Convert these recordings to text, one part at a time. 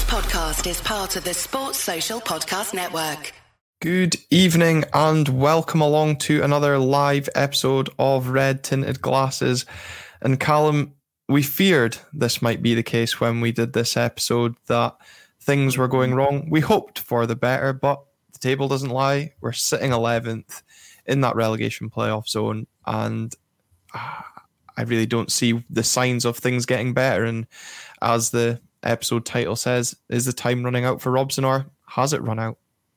podcast is part of the Sports Social Podcast Network. Good evening and welcome along to another live episode of Red Tinted Glasses. And Callum, we feared this might be the case when we did this episode, that things were going wrong. We hoped for the better, but the table doesn't lie. We're sitting 11th in that relegation playoff zone, and I really don't see the signs of things getting better. And as the episode title says, is the time running out for Robson, or has it run out?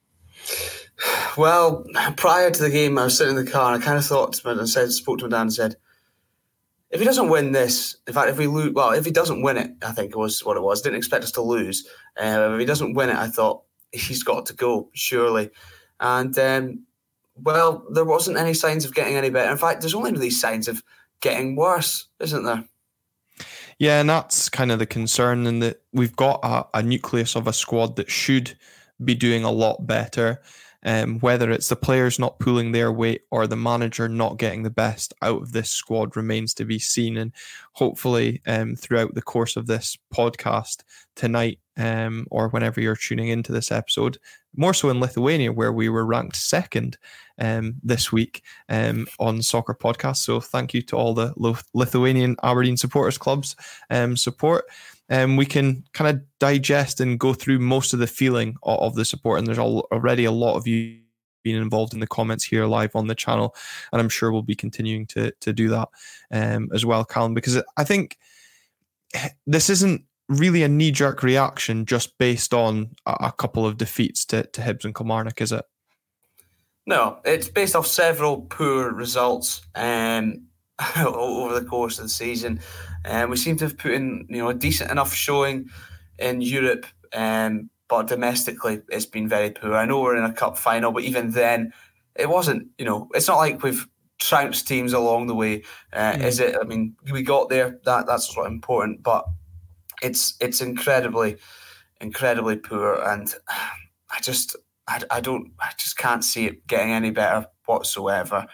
Well, prior to the game, I was sitting in the car and I kind of thought to him, spoke to my dad and said, if he doesn't win this, in fact, if he doesn't win it, I think it was what it was. Didn't expect us to lose. If he doesn't win it, I thought he's got to go, surely. And, well, there wasn't any signs of getting any better. In fact, there's only really signs of getting worse, isn't there? Yeah, and that's kind of the concern, in that we've got a nucleus of a squad that should be doing a lot better. Whether it's the players not pulling their weight or the manager not getting the best out of this squad remains to be seen. And hopefully throughout the course of this podcast tonight, or whenever you're tuning into this episode, more so in Lithuania, where we were ranked second this week on Soccer Podcast. So thank you to all the Lithuanian Aberdeen Supporters Club's support. We can kind of digest and go through most of the feeling of the support. And there's already a lot of you being involved in the comments here live on the channel. And I'm sure we'll be continuing to do that as well, Callum, because I think this isn't really a knee-jerk reaction just based on a couple of defeats to Hibs and Kilmarnock, is it? No, it's based off several poor results over the course of the season. We seem to have put in, a decent enough showing in Europe, but domestically it's been very poor. I know we're in a cup final, but even then, it wasn't. It's not like we've trounced teams along the way, is it? I mean, we got there. That's what's important, but it's incredibly, incredibly poor, and I just can't see it getting any better whatsoever.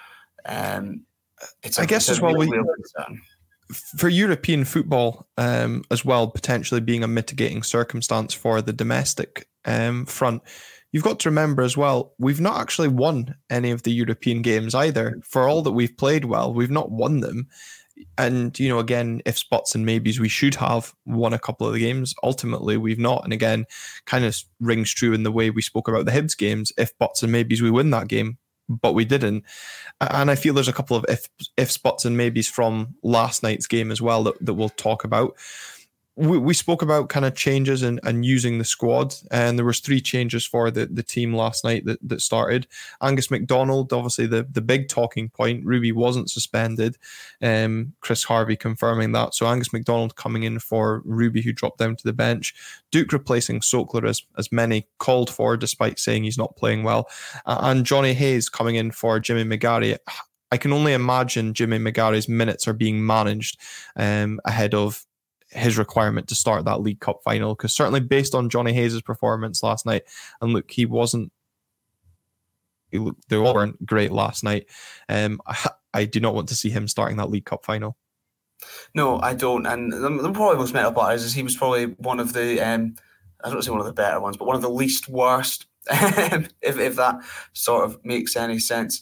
I guess as well, for European football as well, potentially being a mitigating circumstance for the domestic front, you've got to remember as well, we've not actually won any of the European games either. For all that we've played well, we've not won them. And, again, if spots and maybes, we should have won a couple of the games. Ultimately, we've not. And again, kind of rings true in the way we spoke about the Hibs games. If spots and maybes, we win that game, but we didn't. And I feel there's a couple of if spots and maybes from last night's game as well that we'll talk about. We spoke about kind of changes and using the squad, and there was 3 changes for the team last night that started. Angus MacDonald, obviously the big talking point. Ruby wasn't suspended. Chris Harvey confirming that. So Angus MacDonald coming in for Ruby, who dropped down to the bench. Duke replacing Sokler, as many called for, despite saying he's not playing well. And Johnny Hayes coming in for Jimmy McGarry. I can only imagine Jimmy McGarry's minutes are being managed ahead of his requirement to start that League Cup final, because certainly based on Johnny Hayes' performance last night, and look, they all weren't great last night. I do not want to see him starting that League Cup final. No, I don't. And the probably most mental part is he was probably one of the I don't say one of the better ones, but one of the least worst, if that sort of makes any sense.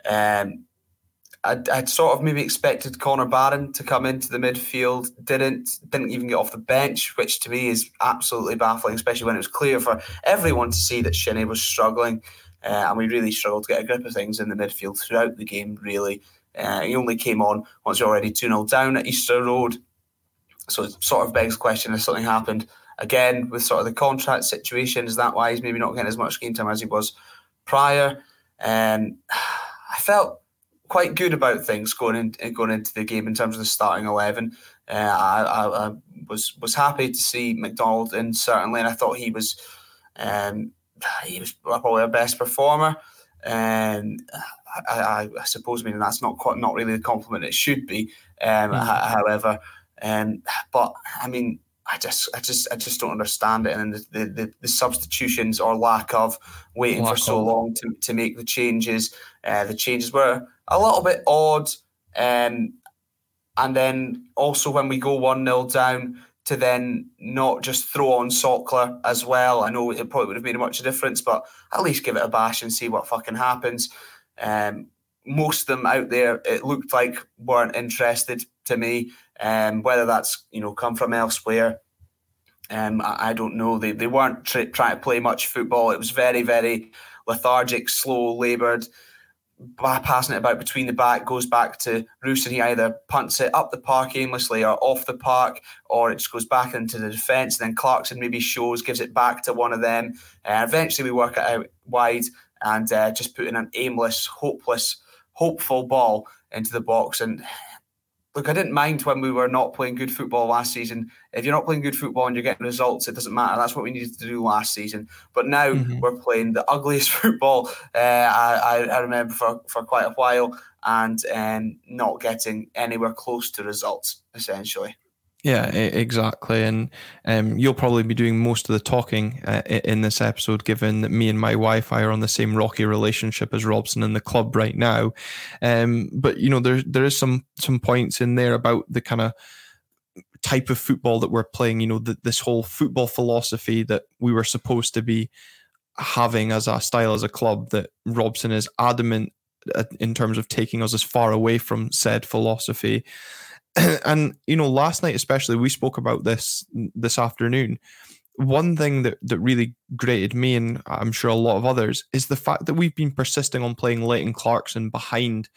I'd sort of maybe expected Connor Barron to come into the midfield, didn't even get off the bench, which to me is absolutely baffling, especially when it was clear for everyone to see that Shinnie was struggling, and we really struggled to get a grip of things in the midfield throughout the game, really. He only came on once you're already 2-0 down at Easter Road, so it sort of begs the question if something happened again with sort of the contract situation. Is that why he's maybe not getting as much game time as he was prior? I felt quite good about things going into the game in terms of the starting 11. I was happy to see McDonald in, certainly, and I thought he was probably our best performer. And I suppose, that's not really the compliment it should be. However, but I just don't understand it, and the substitutions or lack of waiting for so long to make the changes. The changes were a little bit odd, and then also when we go 1-0 down to then not just throw on Sockler as well. I know it probably would have made much of a difference, but at least give it a bash and see what fucking happens. Most of them out there, it looked like, weren't interested to me. Whether that's come from elsewhere, I don't know. They weren't trying to play much football. It was very, very lethargic, slow, laboured. Passing it about between the back, goes back to Roos, and he either punts it up the park aimlessly or off the park, or it just goes back into the defence. And then Clarkson maybe gives it back to one of them. Eventually we work it out wide and just put in an aimless, hopeful ball into the box. And look, I didn't mind when we were not playing good football last season. If you're not playing good football and you're getting results, it doesn't matter. That's what we needed to do last season. But now we're playing the ugliest football I remember for quite a while, and not getting anywhere close to results, essentially. Yeah, exactly. And you'll probably be doing most of the talking in this episode, given that me and my Wi-Fi are on the same rocky relationship as Robson and the club right now. But there is some points in there about the kind of type of football that we're playing. This whole football philosophy that we were supposed to be having as a style, as a club, that Robson is adamant in terms of taking us as far away from said philosophy. And, last night especially, we spoke about this afternoon. One thing that really grated me, and I'm sure a lot of others, is the fact that we've been persisting on playing Leighton Clarkson behind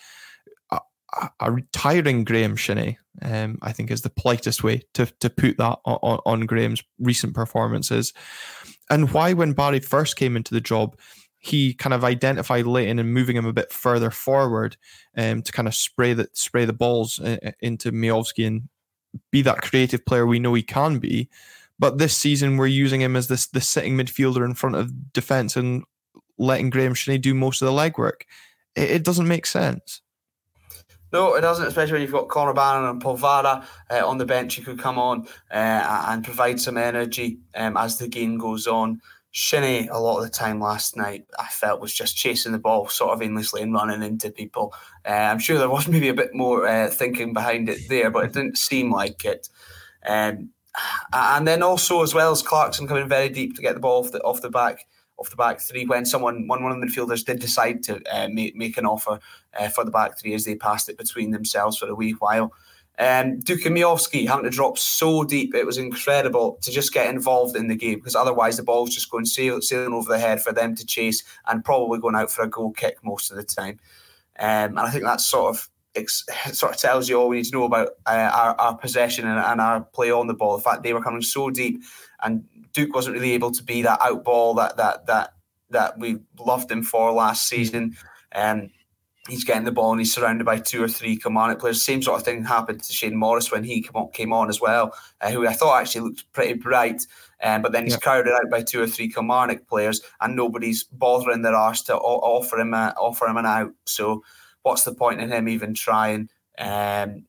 a retiring Graeme Shinnie. I think is the politest way to put that on Graeme's recent performances. And why, when Barry first came into the job, he kind of identified Leighton and moving him a bit further forward to kind of spray the balls into Miovski and be that creative player we know he can be. But this season we're using him as the sitting midfielder in front of defence and letting Graeme Shinnie do most of the legwork. It doesn't make sense. No, it doesn't, especially when you've got Conor Bannon and Polvara on the bench who could come on and provide some energy as the game goes on. Shinnie, a lot of the time last night, I felt was just chasing the ball sort of aimlessly and running into people. I'm sure there was maybe a bit more thinking behind it there, but it didn't seem like it. And then also, as well as Clarkson coming very deep to get the ball off the back three, when one of the midfielders did decide to make an offer for the back three as they passed it between themselves for a wee while. Duka Miovski having to drop so deep, it was incredible to just get involved in the game, because otherwise the ball was just going sailing over the head for them to chase and probably going out for a goal kick most of the time. And I think that sort of tells you all we need to know about our possession and our play on the ball. The fact they were coming so deep, and Duke wasn't really able to be that out ball that we loved him for last season. He's getting the ball and he's surrounded by 2 or 3 Kilmarnock players. Same sort of thing happened to Shane Morris when he came on as well, who I thought actually looked pretty bright. But then he's crowded out by 2 or 3 Kilmarnock players, and nobody's bothering their arse to offer him an out. So what's the point in him even trying? It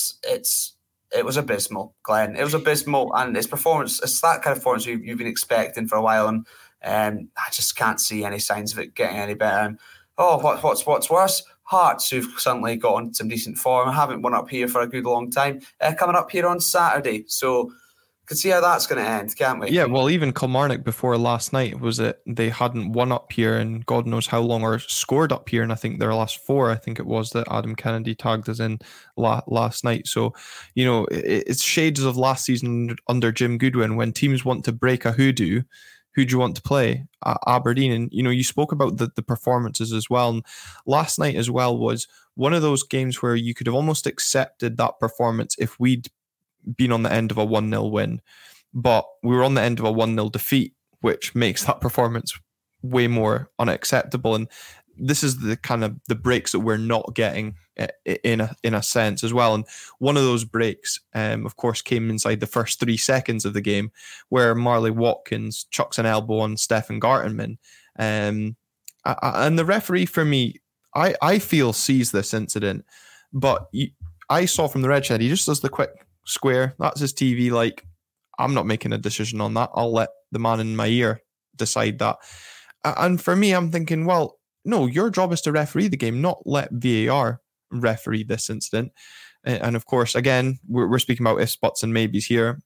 was abysmal, Glenn. It was abysmal, and his performance, it's that kind of performance you've been expecting for a while, and I just can't see any signs of it getting any better. And what's worse? Hearts, who've suddenly got on some decent form, haven't won up here for a good long time, coming up here on Saturday. So can see how that's going to end, can't we? Yeah, well, even Kilmarnock before last night was that they hadn't won up here in God knows how long, or scored up here, and I think their last 4, I think it was, that Adam Kennedy tagged us in last night. So, it's shades of last season under Jim Goodwin, when teams want to break a hoodoo. Who do you want to play? Aberdeen. And, you spoke about the performances as well. And last night as well was one of those games where you could have almost accepted that performance if we'd been on the end of a 1-0 win. But we were on the end of a 1-0 defeat, which makes that performance way more unacceptable. And this is the kind of the breaks that we're not getting in a sense as well. And one of those breaks, of course, came inside the first 3 seconds of the game, where Marley Watkins chucks an elbow on Stefan Gartenmann. And the referee, for me, I feel sees this incident, but I saw from the red shed, he just does the quick square. That's his TV. Like, I'm not making a decision on that. I'll let the man in my ear decide that. And for me, I'm thinking, well, no, your job is to referee the game, not let VAR referee this incident. And of course, again, we're speaking about ifs, buts, and maybes here.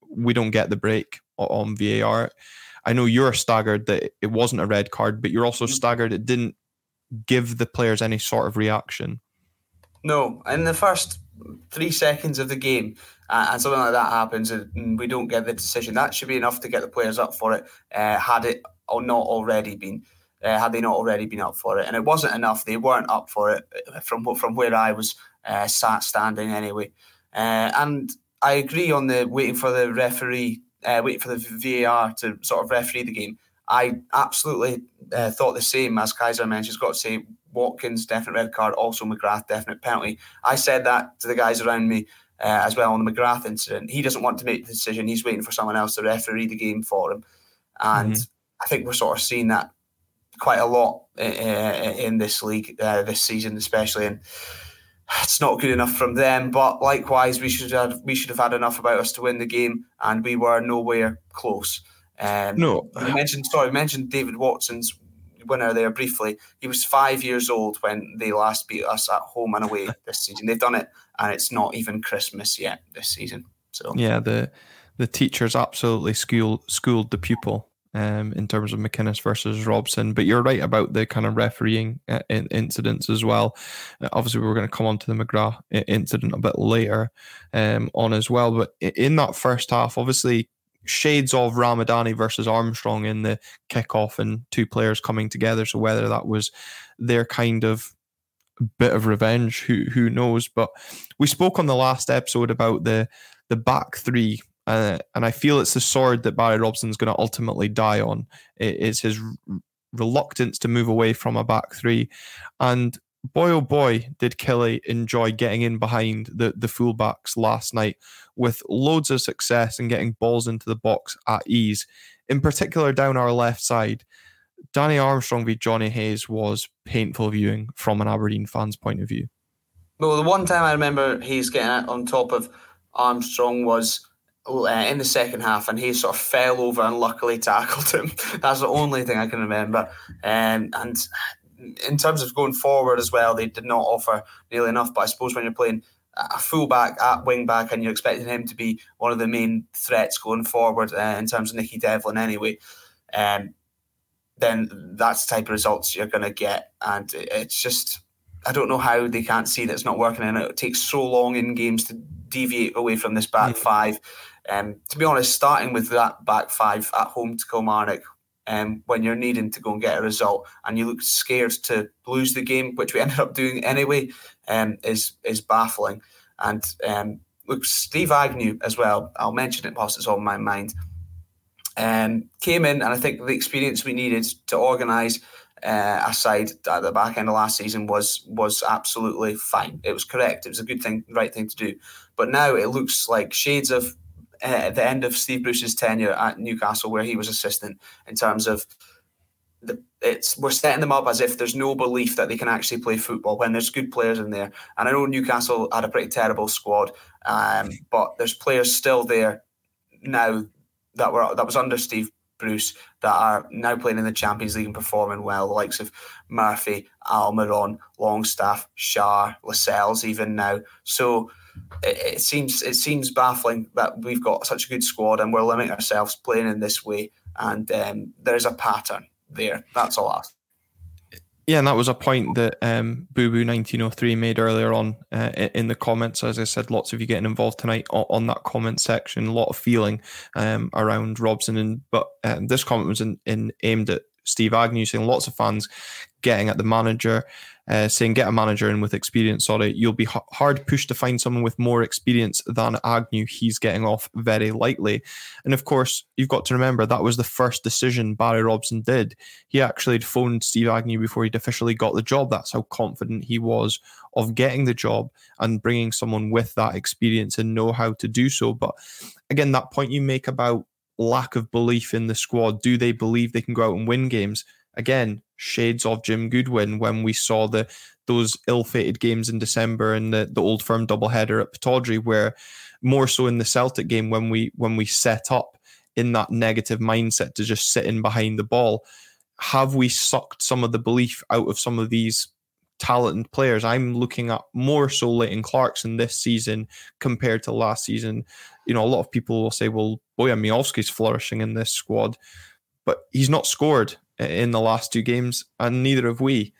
we don't get the break on VAR. I know you're staggered that it wasn't a red card, but you're also staggered it didn't give the players any sort of reaction. No, in the first 3 seconds of the game, and something like that happens, and we don't get the decision, that should be enough to get the players up for it. Had they not already been up for it, and it wasn't enough. They weren't up for it from where I was sat standing anyway. And I agree on the waiting for the VAR to sort of referee the game. I absolutely thought the same, as Kaiser mentioned. It's got to say Watkins, definite red card, also McGrath, definite penalty. I said that to the guys around me as well on the McGrath incident. He doesn't want to make the decision. He's waiting for someone else to referee the game for him. And I think we're sort of seeing that quite a lot in this league this season, especially. And it's not good enough from them. But likewise, we should have had enough about us to win the game, and we were nowhere close. No, we mentioned David Watson's winner there briefly. He was 5 years old when they last beat us at home and away this season. They've done it, and it's not even Christmas yet this season. So yeah, the teachers absolutely schooled the pupil in terms of McInnes versus Robson. But you're right about the kind of refereeing incidents as well. Obviously, we're going to come on to the McGrath incident a bit later on as well. But in that first half, obviously, shades of Ramadani versus Armstrong in the kickoff and two players coming together. So whether that was their kind of bit of revenge, who knows? But we spoke on the last episode about the back three, and I feel it's the sword that Barry Robson's going to ultimately die on. It is his reluctance to move away from a back three. And boy, oh boy, did Killie enjoy getting in behind the fullbacks last night with loads of success and getting balls into the box at ease. In particular, down our left side, Danny Armstrong v Johnny Hayes was painful viewing from an Aberdeen fan's point of view. Well, the one time I remember Hayes getting on top of Armstrong was in the second half, and Hayes sort of fell over and luckily tackled him. That's the only thing I can remember. And in terms of going forward as well, they did not offer nearly enough. But I suppose when you're playing a fullback at wing back and you're expecting him to be one of the main threats going forward in terms of Nicky Devlin anyway, then that's the type of results you're going to get. And it's just, I don't know how they can't see that it's not working, and it takes so long in games to deviate away from this back five. To be honest, starting with that back five at home to Kilmarnock, when you're needing to go and get a result and you look scared to lose the game, which we ended up doing anyway, is baffling. And look, Steve Agnew as well, I'll mention it whilst it's on my mind, came in, and I think the experience we needed to organise a side at the back end of last season was absolutely fine. It was correct. It was a good thing, right thing to do. But now it looks like shades of at the end of Steve Bruce's tenure at Newcastle, where he was assistant, in terms of we're setting them up as if there's no belief that they can actually play football when there's good players in there. And I know Newcastle had a pretty terrible squad, but there's players still there now that was under Steve Bruce that are now playing in the Champions League and performing well. The likes of Murphy, Almiron, Longstaff, Shah, Lascelles even now. So it seems baffling that we've got such a good squad and we're limiting ourselves playing in this way. And there's a pattern there. That's all. Yeah, and that was a point that Boo Boo 1903 made earlier on in the comments. As I said, lots of you getting involved tonight on that comment section. A lot of feeling around Robson, but this comment was aimed at Steve Agnew, saying lots of fans getting at the manager, saying get a manager in with experience. Sorry, you'll be hard pushed to find someone with more experience than Agnew. He's getting off very lightly. And of course, you've got to remember that was the first decision Barry Robson did. He actually had phoned Steve Agnew before he'd officially got the job. That's how confident he was of getting the job and bringing someone with that experience and know how to do so. But again, that point you make about lack of belief in the squad, do they believe they can go out and win games? Again, shades of Jim Goodwin when we saw those ill-fated games in December and the Old Firm doubleheader at Pittodrie, where more so in the Celtic game when we set up in that negative mindset to just sit in behind the ball. Have we sucked some of the belief out of some of these talented players. I'm looking at more so Leighton Clarkson this season compared to last season. A lot of people will say, well, Bojan Miovski's flourishing in this squad, but he's not scored in the last 2 games, and neither have we.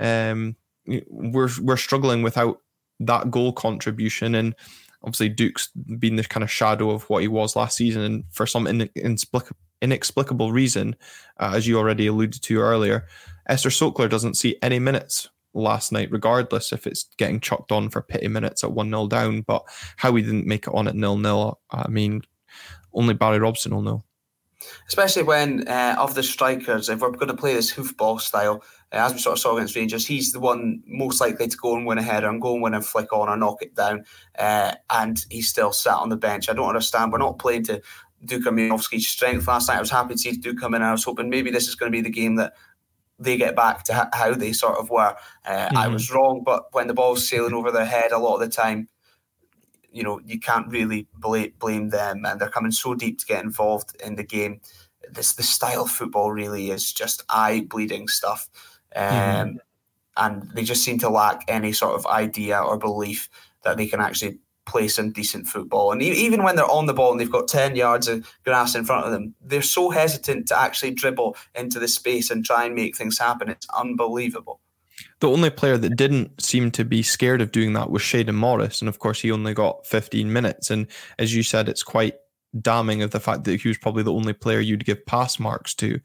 We're struggling without that goal contribution, and obviously Duke's been the kind of shadow of what he was last season, and for some inexplicable reason, as you already alluded to earlier, Ester Sokler doesn't see any minutes last night, regardless if it's getting chucked on for pity minutes at 1-0 down. But how he didn't make it on at 0-0, I mean, only Barry Robson will know. Especially when, of the strikers, if we're going to play this hoofball style, as we sort of saw against Rangers, he's the one most likely to go and win a header and go and win and flick on or knock it down. And he's still sat on the bench. I don't understand. We're not playing to Duka Miovski's strength last night. I was happy to see Duke come in. I was hoping maybe this is going to be the game that they get back to how they sort of were. I was wrong, but when the ball's sailing over their head a lot of the time, you can't really blame them, and they're coming so deep to get involved in the game. The style of football really is just eye-bleeding stuff. And they just seem to lack any sort of idea or belief that they can actually play some decent football. And even when they're on the ball and they've got 10 yards of grass in front of them, they're so hesitant to actually dribble into the space and try and make things happen. It's unbelievable. The only player that didn't seem to be scared of doing that was Shayden Morris. And of course, he only got 15 minutes. And as you said, it's quite damning of the fact that he was probably the only player you'd give pass marks to.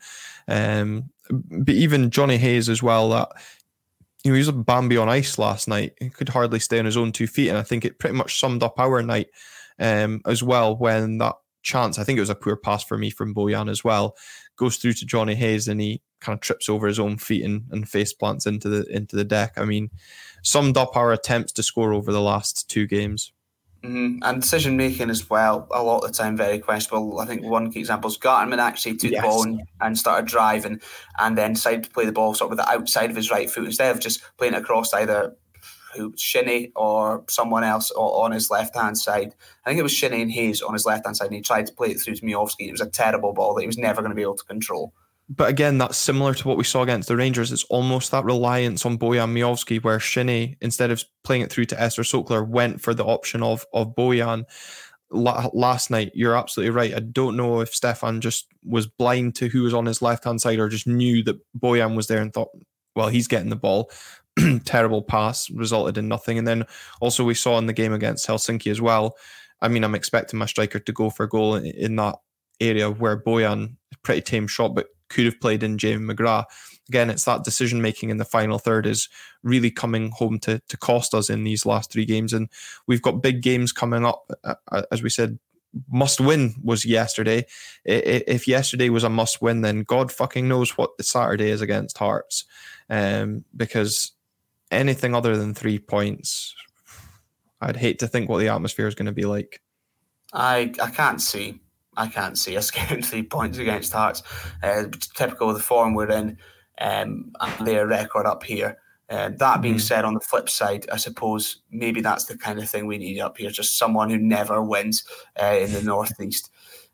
But even Johnny Hayes as well, that he was a Bambi on ice last night. He could hardly stay on his own 2 feet. And I think it pretty much summed up our night as well, when that chance, I think it was a poor pass for me from Bojan as well, goes through to Johnny Hayes and he kind of trips over his own feet and face plants into the deck. I mean, summed up our attempts to score over the last 2 games. And decision making as well, a lot of the time very questionable. I think one key example is Gartenman actually took the ball and started driving and then decided to play the ball sort of with the outside of his right foot instead of just playing it across either Shinnie or someone else on his left-hand side. I think it was Shinnie and Hayes on his left-hand side, and he tried to play it through to Miovski. It was a terrible ball that he was never going to be able to control. But again, that's similar to what we saw against the Rangers. It's almost that reliance on Bojan Miovski, where Shinnie, instead of playing it through to Ester Sokler, went for the option of Bojan. Last night, you're absolutely right. I don't know if Stefan just was blind to who was on his left-hand side or just knew that Bojan was there and thought, well, he's getting the ball. Terrible pass, resulted in nothing. And then also we saw in the game against Helsinki as well, I mean, I'm expecting my striker to go for a goal in that area where Bojan, pretty tame shot, but could have played in Jamie McGrath. Again, it's that decision making in the final third is really coming home to cost us in these last 3 games. And we've got big games coming up. As we said, must win was yesterday. If yesterday was a must win, then God fucking knows what the Saturday is against Hearts. Because anything other than 3 points, I'd hate to think what the atmosphere is going to be like. I can't see us getting 3 points against Hearts. Typical of the form we're in, and their record up here. That being said, on the flip side, I suppose maybe that's the kind of thing we need up here, just someone who never wins in the Northeast.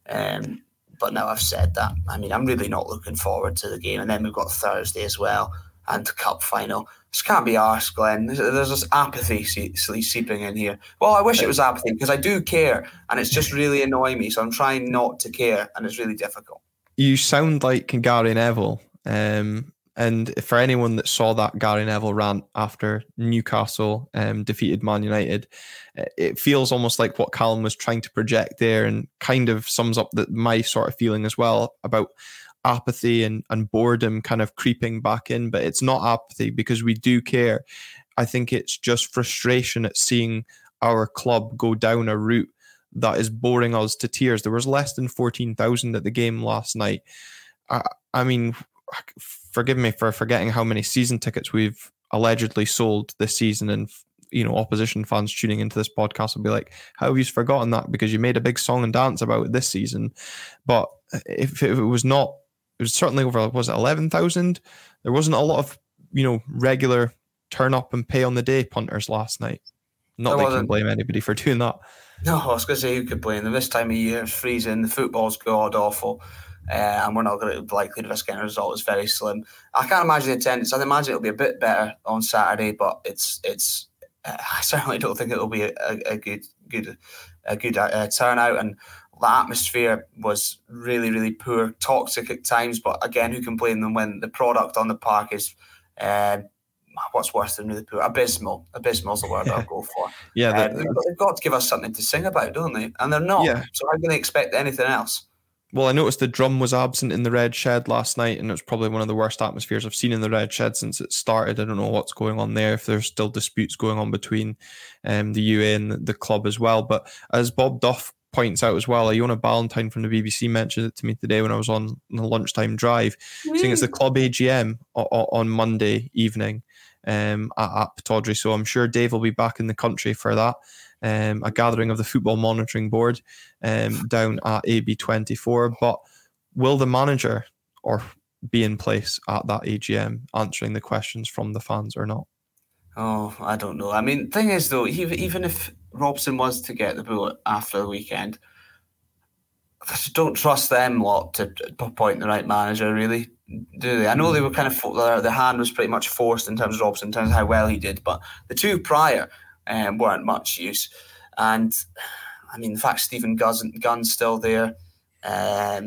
But now I've said that, I mean, I'm really not looking forward to the game. And then we've got Thursday as well, and the cup final. This can't be arsed, Glenn. There's this apathy seeping in here. Well, I wish it was apathy, because I do care, and it's just really annoying me, so I'm trying not to care, and it's really difficult. You sound like Gary Neville. And for anyone that saw that Gary Neville rant after Newcastle defeated Man United, it feels almost like what Callum was trying to project there, and kind of sums up my sort of feeling as well about apathy and boredom kind of creeping back in. But it's not apathy, because we do care. I think it's just frustration at seeing our club go down a route that is boring us to tears. There was less than 14,000 at the game last night. I mean, forgive me for forgetting how many season tickets we've allegedly sold this season, and opposition fans tuning into this podcast will be like, how have you forgotten that? Because you made a big song and dance about it this season. But if it was not, it was certainly over, was it 11,000? There wasn't a lot of, regular turn up and pay on the day punters last night. Not that you can blame anybody for doing that. No, I was going to say, who could blame them? This time of year, it's freezing, the football's god awful. and we're not going to likely to risk getting a result. It's very slim. I can't imagine the attendance. I'd imagine it'll be a bit better on Saturday, but it's. I certainly don't think it'll be a good turnout, and the atmosphere was really, really poor, toxic at times. But again, who can blame them when the product on the park is what's worse than really poor? Abysmal. Abysmal is the word I'll go for. Yeah, they've got to give us something to sing about, don't they? And they're not. Yeah. So how can they expect anything else? Well, I noticed the drum was absent in the Red Shed last night, and it was probably one of the worst atmospheres I've seen in the Red Shed since it started. I don't know what's going on there, if there's still disputes going on between the UA and the club as well. But as Bob Duff points out as well, Iona Ballantyne from the BBC mentioned it to me today when I was on the lunchtime drive, saying it's the club AGM on Monday evening at Pittodrie. So I'm sure Dave will be back in the country for that. A gathering of the Football Monitoring Board down at AB24. But will the manager be in place at that AGM answering the questions from the fans or not? Oh, I don't know. I mean, thing is though, even if Robson was to get the bullet after the weekend, I just don't trust them lot to appoint the right manager, really, do they? I know they were kind of their hand was pretty much forced in terms of Robson, in terms of how well he did, but the two prior weren't much use. And I mean, the fact Stephen Gunn's still there, I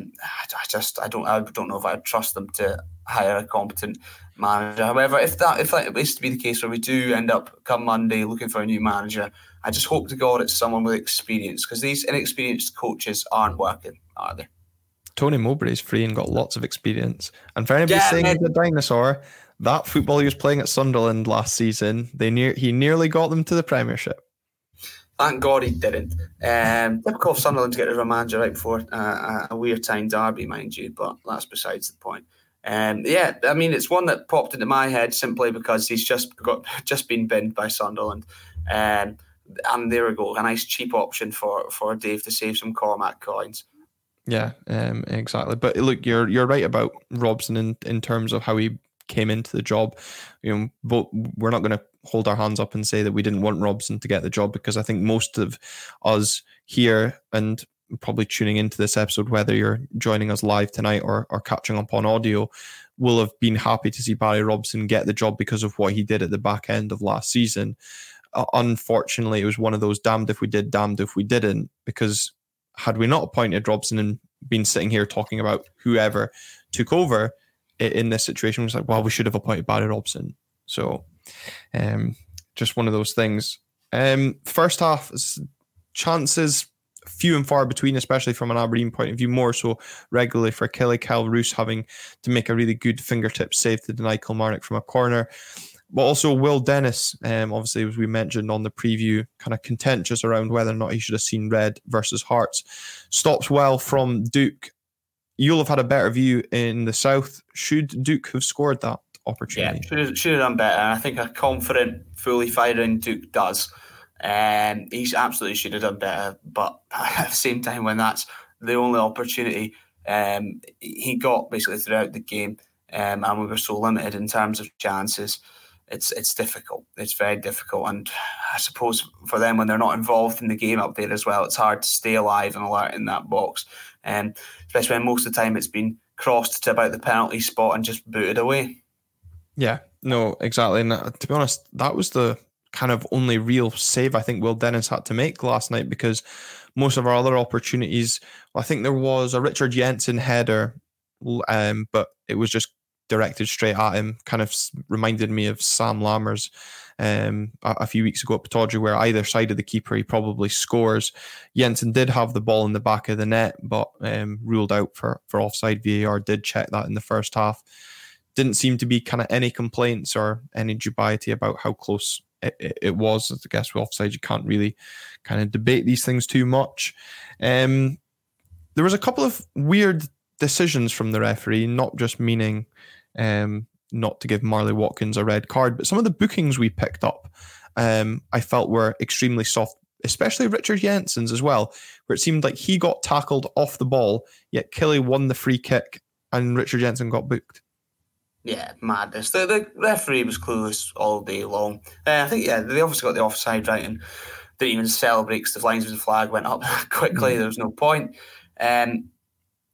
don't know if I'd trust them to hire a competent manager. However, if that is to be the case where we do end up come Monday looking for a new manager, I just hope to God it's someone with experience, because these inexperienced coaches aren't working, are they? Tony Mowbray's free and got lots of experience. And for anybody saying he's a dinosaur, that football he was playing at Sunderland last season, he nearly got them to the Premiership. Thank God he didn't. Typical of Sunderland to get rid of a manager right before a weird time derby, mind you, but that's besides the point. Yeah, I mean, it's one that popped into my head simply because he's just been binned by Sunderland. And there we go, a nice cheap option for Dave to save some Cormac coins. Yeah, exactly. But look, you're right about Robson in terms of how he came into the job. But we're not going to hold our hands up and say that we didn't want Robson to get the job, because I think most of us here, and probably tuning into this episode, whether you're joining us live tonight or catching up on audio, will have been happy to see Barry Robson get the job because of what he did at the back end of last season. Unfortunately, it was one of those damned if we did, damned if we didn't, because had we not appointed Robson and been sitting here talking about whoever took over in this situation, was like, well, we should have appointed Barry Robson. So just one of those things. First half, chances few and far between, especially from an Aberdeen point of view, more so regularly for Kelly. Kyle Roos having to make a really good fingertip save to deny Kilmarnock from a corner. But also Will Dennis, obviously, as we mentioned on the preview, kind of contentious around whether or not he should have seen red versus Hearts. Stops well from Duke. You'll have had a better view in the south. Should Duke have scored that opportunity? Yeah, should have done better. And I think a confident, fully firing Duke does. He absolutely should have done better. But at the same time, when that's the only opportunity he got basically throughout the game, and we were so limited in terms of chances, it's difficult. It's very difficult. And I suppose for them, when they're not involved in the game up there as well, it's hard to stay alive and alert in that box. Especially when most of the time it's been crossed to about the penalty spot and just booted away. Yeah, no, exactly. And to be honest, that was the kind of only real save I think Will Dennis had to make last night, because most of our other opportunities, I think there was a Richard Jensen header, but it was just directed straight at him. Kind of reminded me of Sam Lammers a few weeks ago at Pittodrie, where either side of the keeper he probably scores. Jensen did have the ball in the back of the net, but ruled out for offside. VAR did check that in the first half. Didn't seem to be kind of any complaints or any dubiety about how close it was. I guess with offside you can't really kind of debate these things too much. There was a couple of weird decisions from the referee, not just meaning not to give Marley Watkins a red card, but some of the bookings we picked up I felt were extremely soft, especially Richard Jensen's as well, where it seemed like he got tackled off the ball, yet Killie won the free kick and Richard Jensen got booked. Yeah, madness. The referee was clueless all day long. I think, they obviously got the offside right and didn't even celebrate because the linesman's flag went up quickly. There was no point.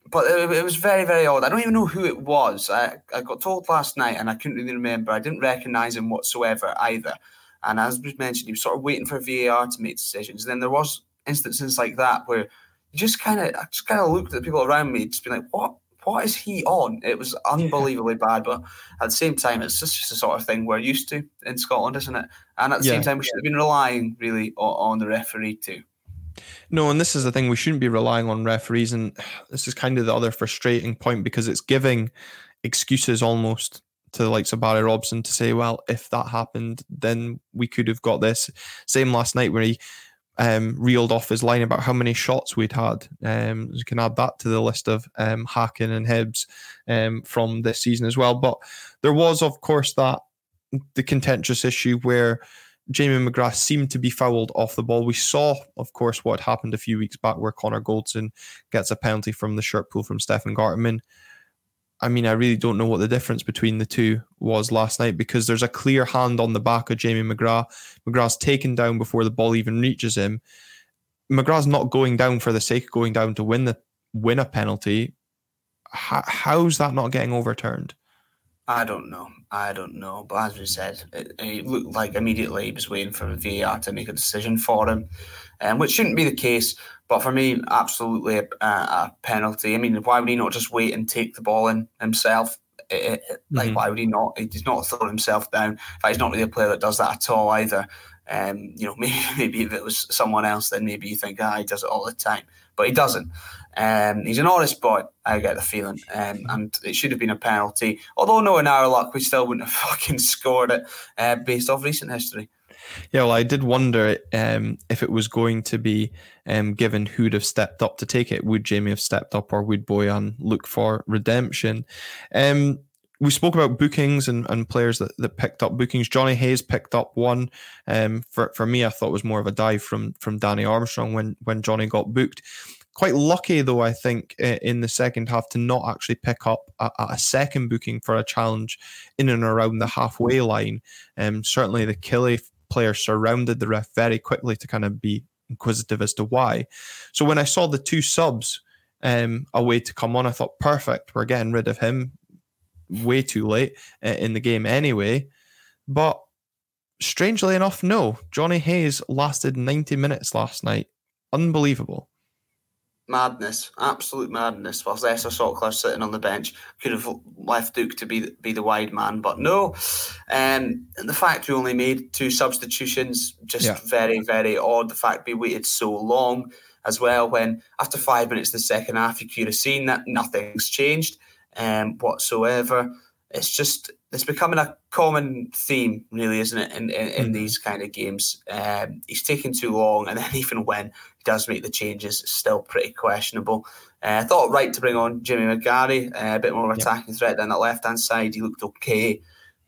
But it was very, very odd. I don't even know who it was. I got told last night and I couldn't really remember. I didn't recognise him whatsoever either. And as was mentioned, he was sort of waiting for VAR to make decisions. And then there was instances like that where I just kind of looked at the people around me, just being like, what is he on? It was unbelievably bad. But at the same time, it's just the sort of thing we're used to in Scotland, isn't it? And at the same time, we should have been relying really on the referee too. No, and this is the thing, we shouldn't be relying on referees, and this is kind of the other frustrating point, because it's giving excuses almost to the likes of Barry Robson to say, well, if that happened, then we could have got this. Same last night where he reeled off his line about how many shots we'd had. You can add that to the list of Hacken and Hibs from this season as well. But there was, of course, the contentious issue where Jamie McGrath seemed to be fouled off the ball. We saw, of course, what happened a few weeks back where Connor Goldson gets a penalty from the shirt pull from Stefan Gartman. I mean, I really don't know what the difference between the two was last night, because there's a clear hand on the back of Jamie McGrath. McGrath's taken down before the ball even reaches him. McGrath's not going down for the sake of going down to win a penalty. How's that not getting overturned? I don't know. But as we said, it looked like immediately he was waiting for the VAR to make a decision for him, which shouldn't be the case. But for me, absolutely a penalty. I mean, why would he not just wait and take the ball in himself? Why would he not? He's not throwing himself down. In fact, he's not really a player that does that at all either. Maybe if it was someone else, then maybe you think, he does it all the time. But he doesn't. He's an honest boy, I get the feeling. And it should have been a penalty. Although, no, in our luck, we still wouldn't have fucking scored it based off recent history. Yeah, well, I did wonder if it was going to be given who'd have stepped up to take it. Would Jamie have stepped up, or would Bojan look for redemption? We spoke about bookings and players that picked up bookings. Johnny Hayes picked up one. For me, I thought it was more of a dive from Danny Armstrong when Johnny got booked. Quite lucky, though, I think, in the second half to not actually pick up a second booking for a challenge in and around the halfway line. Certainly the Killie player surrounded the ref very quickly to kind of be inquisitive as to why. So when I saw the two subs away to come on, I thought, perfect, we're getting rid of him way too late in the game anyway. But strangely enough, no. Johnny Hayes lasted 90 minutes last night. Unbelievable. Madness, absolute madness. Whilst Esther Sotcliffe sitting on the bench, could have left Duke to be the wide man, but no. And the fact we only made two substitutions, very, very odd. The fact we waited so long as well, when after 5 minutes of the second half, you could have seen that nothing's changed whatsoever. It's becoming a common theme, really, isn't it, in these kind of games? He's taking too long, and then even when he does make the changes, it's still pretty questionable. I thought right to bring on Jimmy McGarry, a bit more of an attacking threat down that left-hand side. He looked okay.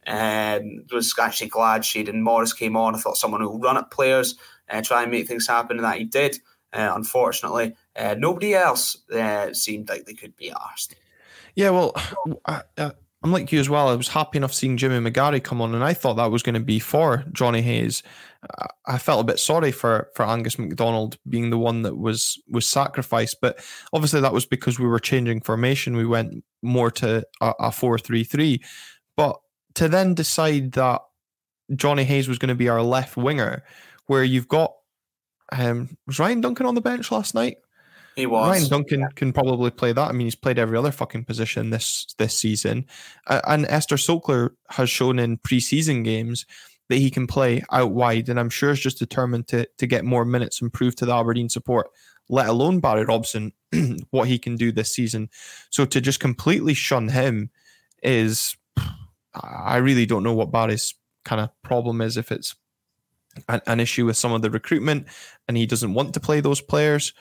Was actually glad Shayden Morris came on. I thought someone who would run at players and try and make things happen, and that he did. Unfortunately, nobody else seemed like they could be arsed. Yeah, well, I'm like you as well. I was happy enough seeing Jimmy McGarry come on, and I thought that was going to be for Johnny Hayes. I felt a bit sorry for Angus MacDonald being the one that was sacrificed, but obviously that was because we were changing formation. We went more to a 4-3-3. But to then decide that Johnny Hayes was going to be our left winger, where you've got was Ryan Duncan on the bench last night? He was. Ryan Duncan can probably play that. I mean, he's played every other fucking position this season. And Esther Sotcliffe has shown in pre-season games that he can play out wide. And I'm sure he's just determined to get more minutes and prove to the Aberdeen support, let alone Barry Robson, what he can do this season. So to just completely shun him is... I really don't know what Barry's kind of problem is, if it's an issue with some of the recruitment and he doesn't want to play those players.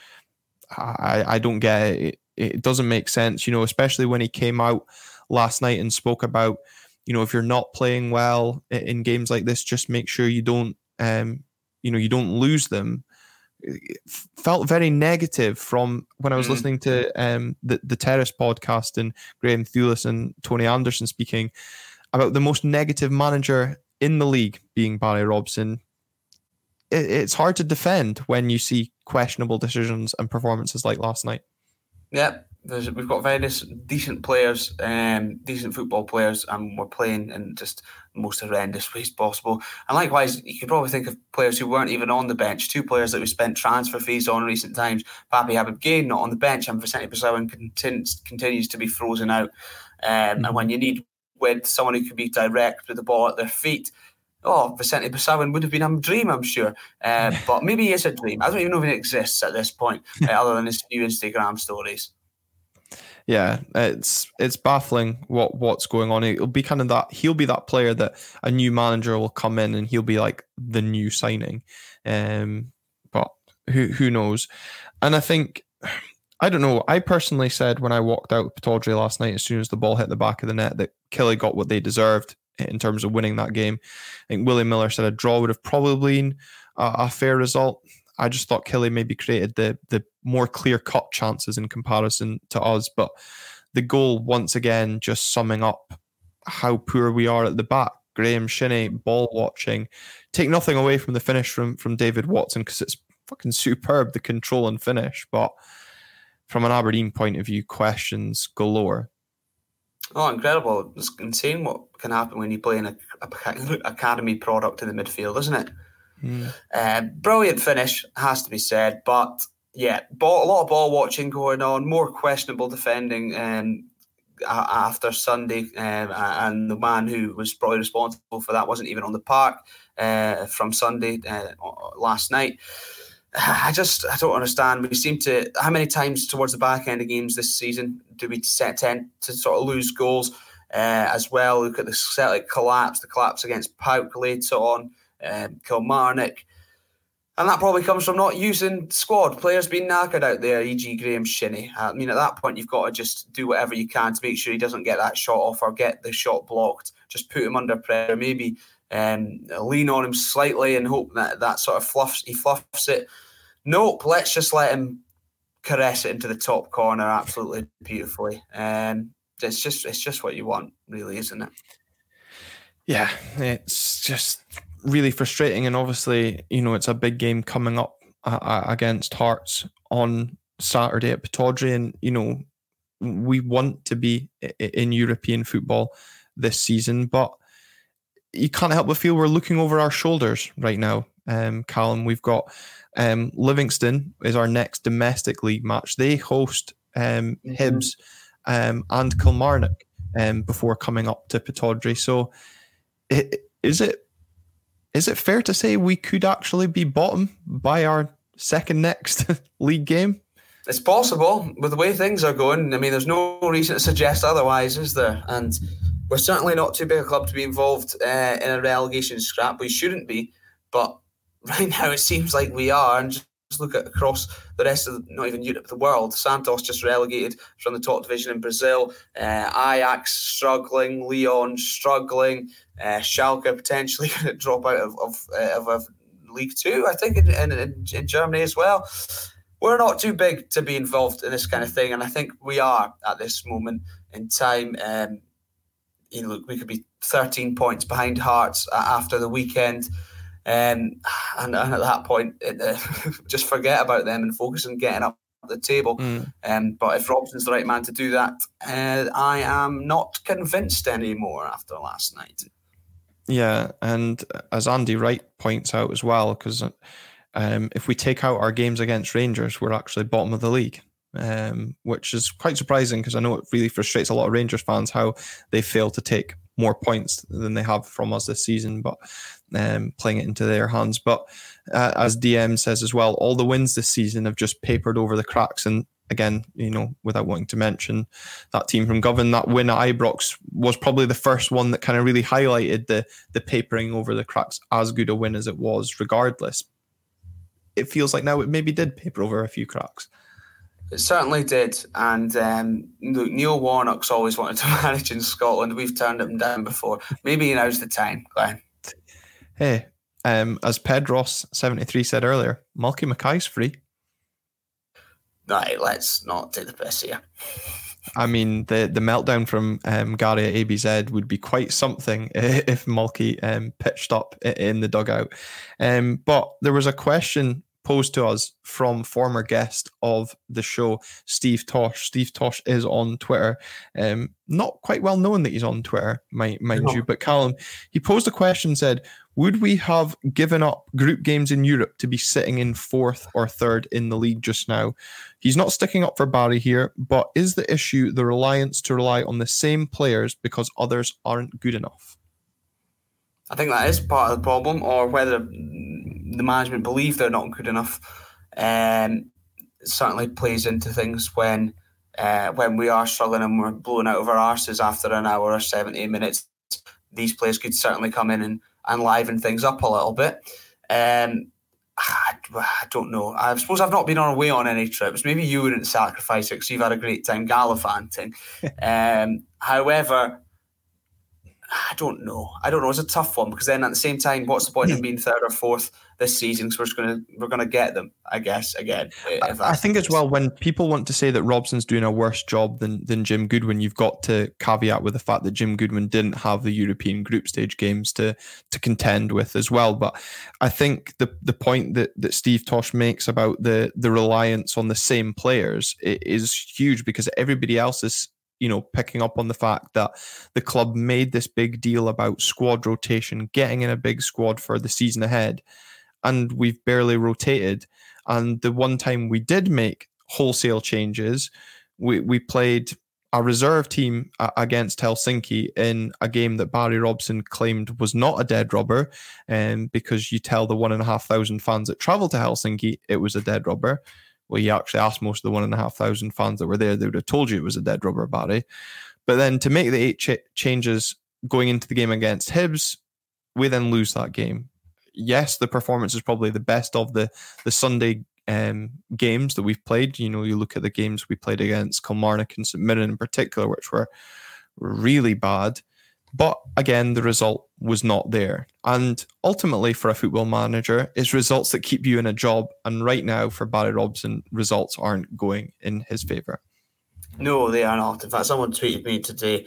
I don't get it. It doesn't make sense, especially when he came out last night and spoke about, if you're not playing well in games like this, just make sure you don't, you don't lose them. It felt very negative from when I was listening to the Terrace podcast and Graham Thewlis and Tony Anderson speaking about the most negative manager in the league being Barry Robson. It's hard to defend when you see questionable decisions and performances like last night. Yeah, we've got very decent players, decent football players, and we're playing in just the most horrendous ways possible. And likewise, you could probably think of players who weren't even on the bench. 2 players that we spent transfer fees on in recent times. Pape Habib Gueye not on the bench, and Vicente Pessawin continues to be frozen out. And when you need with someone who could be direct with the ball at their feet, Vicente Pessawin would have been a dream, I'm sure. But maybe he is a dream. I don't even know if it exists at this point, other than his few Instagram stories. Yeah, it's baffling what's going on. It'll be kind of that. He'll be that player that a new manager will come in and he'll be like the new signing. But who knows? And I think, I don't know. I personally said when I walked out with Pittodrie last night, as soon as the ball hit the back of the net, that Killie got what they deserved in terms of winning that game. I think Willie Miller said a draw would have probably been a fair result. I just thought Killie maybe created the more clear-cut chances in comparison to us. But the goal, once again, just summing up how poor we are at the back. Graham Shinnie, ball watching. Take nothing away from the finish from David Watson, because it's fucking superb, the control and finish. But from an Aberdeen point of view, questions galore. Oh, incredible. It's insane what can happen when you play in an academy product in the midfield, isn't it? Brilliant finish, has to be said. But yeah, a lot of ball watching going on, more questionable defending after Sunday, and the man who was probably responsible for that wasn't even on the park from Sunday last night. I don't understand. We seem to, how many times towards the back end of games this season do we tend to sort of lose goals as well? Look at the Celtic collapse, the collapse against PAOK later on, Kilmarnock. And that probably comes from not using squad. Players being knackered out there, e.g. Graham Shinnie. I mean, at that point, you've got to just do whatever you can to make sure he doesn't get that shot off or get the shot blocked. Just put him under pressure. Maybe lean on him slightly and hope that sort of fluffs it. Nope, let's just let him caress it into the top corner absolutely beautifully. It's just what you want, really, isn't it? Yeah, it's just really frustrating, and obviously, it's a big game coming up against Hearts on Saturday at Pittodrie, and we want to be in European football this season, but you can't help but feel we're looking over our shoulders right now. Callum, we've got Livingston is our next domestic league match. They host Hibs and Kilmarnock before coming up to Pittodrie. So is it fair to say we could actually be bottom by our second next league game? It's possible with the way things are going. I mean, there's no reason to suggest otherwise, is there? And we're certainly not too big a club to be involved in a relegation scrap. We shouldn't be, but right now it seems like we are. And just look at across the rest of, not even Europe, the world. Santos just relegated from the top division in Brazil. Ajax struggling. Lyon struggling. Schalke potentially going to drop out of League Two, I think, in Germany as well. We're not too big to be involved in this kind of thing, and I think we are at this moment in time. Look, we could be 13 points behind Hearts after the weekend. And at that point, just forget about them and focus on getting up the table. But if Robson's the right man to do that, I am not convinced anymore after last night. Yeah, and as Andy Wright points out as well, because if we take out our games against Rangers, we're actually bottom of the league. Which is quite surprising, because I know it really frustrates a lot of Rangers fans how they fail to take more points than they have from us this season, but playing it into their hands. But as DM says as well, all the wins this season have just papered over the cracks. And again, without wanting to mention that team from Govan, that win at Ibrox was probably the first one that kind of really highlighted the papering over the cracks, as good a win as it was. Regardless, it feels like now it maybe did paper over a few cracks. It certainly did. And look, Neil Warnock's always wanted to manage in Scotland. We've turned him down before. Maybe now's the time, Glenn. Hey, as Pedros73 said earlier, Malky Mackay's free. Right, let's not take the piss here. I mean, the meltdown from Gary at ABZ would be quite something if Malky pitched up in the dugout. But there was a question posed to us from former guest of the show, Steve Tosh. Steve Tosh is on Twitter. Not quite well known that he's on Twitter, mind you, but Callum, he posed a question, said, would we have given up group games in Europe to be sitting in 4th or 3rd in the league just now? He's not sticking up for Barry here, but is the issue the reliance to rely on the same players because others aren't good enough? I think that is part of the problem, or whether the management believe they're not good enough. It certainly plays into things when we are struggling and we're blowing out of our arses after an hour or 70 minutes. These players could certainly come in and liven things up a little bit. I don't know. I suppose I've not been on away on any trips. Maybe you wouldn't sacrifice it because you've had a great time gallivanting. However, I don't know. It's a tough one, because then at the same time, what's the point in being 3rd or 4th this season? Because we're gonna get them, I guess, again. I think as well, when people want to say that Robson's doing a worse job than Jim Goodwin, you've got to caveat with the fact that Jim Goodwin didn't have the European group stage games to contend with as well. But I think the point that Steve Tosh makes about the reliance on the same players is huge, because everybody else is, picking up on the fact that the club made this big deal about squad rotation, getting in a big squad for the season ahead, and we've barely rotated. And the one time we did make wholesale changes, we played a reserve team against Helsinki in a game that Barry Robson claimed was not a dead rubber, because you tell the 1,500 fans that travelled to Helsinki it was a dead rubber. Well, you actually asked most of the 1,500 fans that were there, they would have told you it was a dead rubber, Barry. But then to make the 8 changes going into the game against Hibs, we then lose that game. Yes, the performance is probably the best of the Sunday games that we've played. You look at the games we played against Kilmarnock and St Mirren in particular, which were really bad. But again, the result was not there. And ultimately, for a football manager, it's results that keep you in a job. And right now, for Barry Robson, results aren't going in his favour. No, they are not. In fact, someone tweeted me today.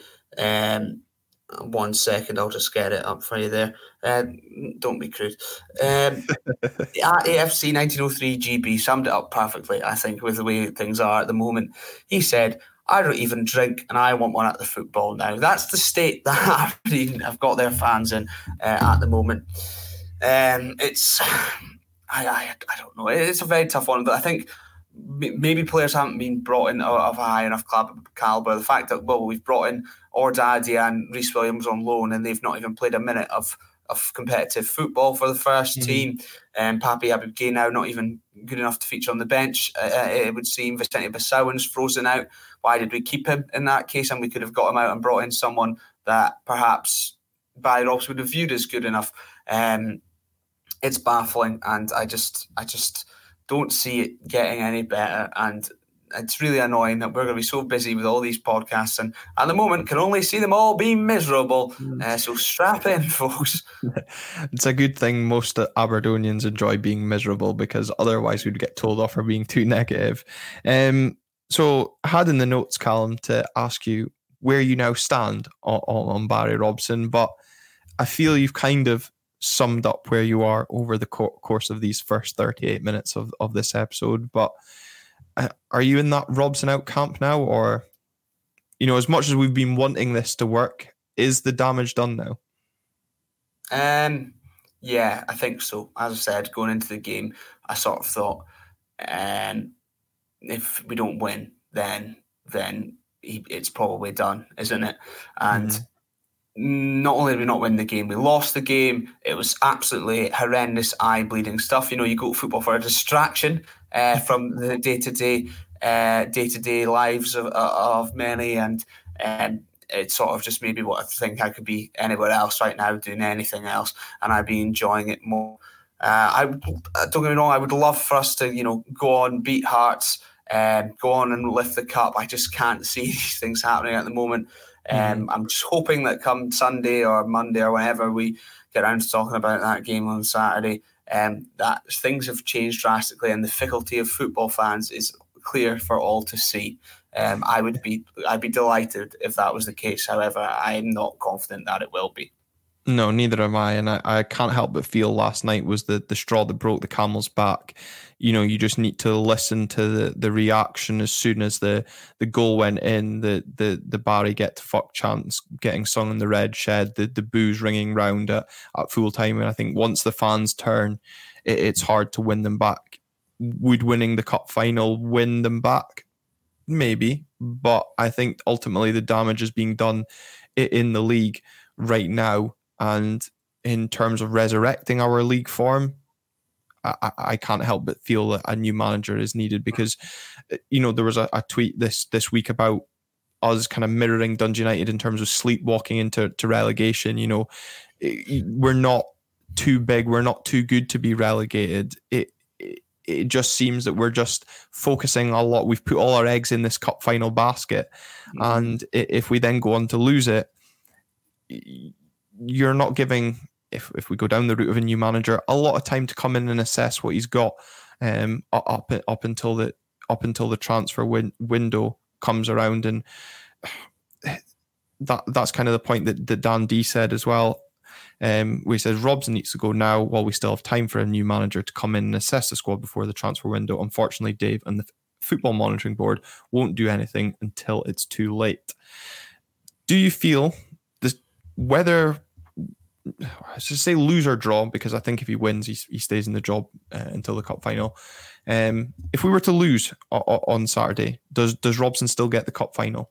1 second, I'll just get it up for you there. Don't be crude. At AFC 1903 GB summed it up perfectly, I think, with the way things are at the moment. He said, I don't even drink and I want one at the football now. That's the state that I've got their fans in at the moment. It's, I don't know. It's a very tough one, but I think maybe players haven't been brought in of a high enough calibre. The fact that, we've brought in Ordaddy and Rhys Williams on loan and they've not even played a minute of competitive football for the first team. Papi Abibgay now not even good enough to feature on the bench. It would seem Vicente Bissauen's frozen out. Why did we keep him in that case? And we could have got him out and brought in someone that perhaps Barry Robson would have viewed as good enough. It's baffling, and I just don't see it getting any better. And it's really annoying that we're going to be so busy with all these podcasts and at the moment can only see them all be miserable. So strap in, folks. It's a good thing most Aberdonians enjoy being miserable, because otherwise we'd get told off for being too negative. So I had in the notes, Callum, to ask you where you now stand on Barry Robson, but I feel you've kind of summed up where you are over the course of these first 38 minutes of this episode. But are you in that Robson out camp now, or, as much as we've been wanting this to work, is the damage done now? Yeah, I think so. As I said, going into the game, I sort of thought, if we don't win, then it's probably done, isn't it? And not only did we not win the game, we lost the game. It was absolutely horrendous, eye-bleeding stuff. You go to football for a distraction from the day-to-day lives of many, and it sort of just made me want to think I could be anywhere else right now, doing anything else, and I'd be enjoying it more. Don't get me wrong, I would love for us to, go on, beat Hearts, go on and lift the cup. I just can't see these things happening at the moment. I'm just hoping that come Sunday or Monday or whenever we get around to talking about that game on Saturday, that things have changed drastically and the fickleness of football fans is clear for all to see. I'd be delighted if that was the case. However, I'm not confident that it will be. No, neither am I. And I can't help but feel last night was the straw that broke the camel's back. You just need to listen to the reaction as soon as the goal went in, the Barry get to fuck chants getting sung in the red shed, the boos ringing round at full time. And I think once the fans turn, it's hard to win them back. Would winning the cup final win them back? Maybe. But I think ultimately the damage is being done in the league right now. And in terms of resurrecting our league form, I can't help but feel that a new manager is needed because, there was a tweet this week about us kind of mirroring Dundee United in terms of sleepwalking into relegation. We're not too big, we're not too good to be relegated. It just seems that we're just focusing a lot. We've put all our eggs in this cup final basket, and if we then go on to lose it, you're not giving, if we go down the route of a new manager, a lot of time to come in and assess what he's got up until the transfer window comes around. And that's kind of the point that Dan D said as well, where he says Robson needs to go now while we still have time for a new manager to come in and assess the squad before the transfer window. Unfortunately, Dave and the Football Monitoring Board won't do anything until it's too late. Do you feel whether, I should say lose or draw, because I think if he wins, he stays in the job until the cup final. If we were to lose on Saturday, does Robson still get the cup final?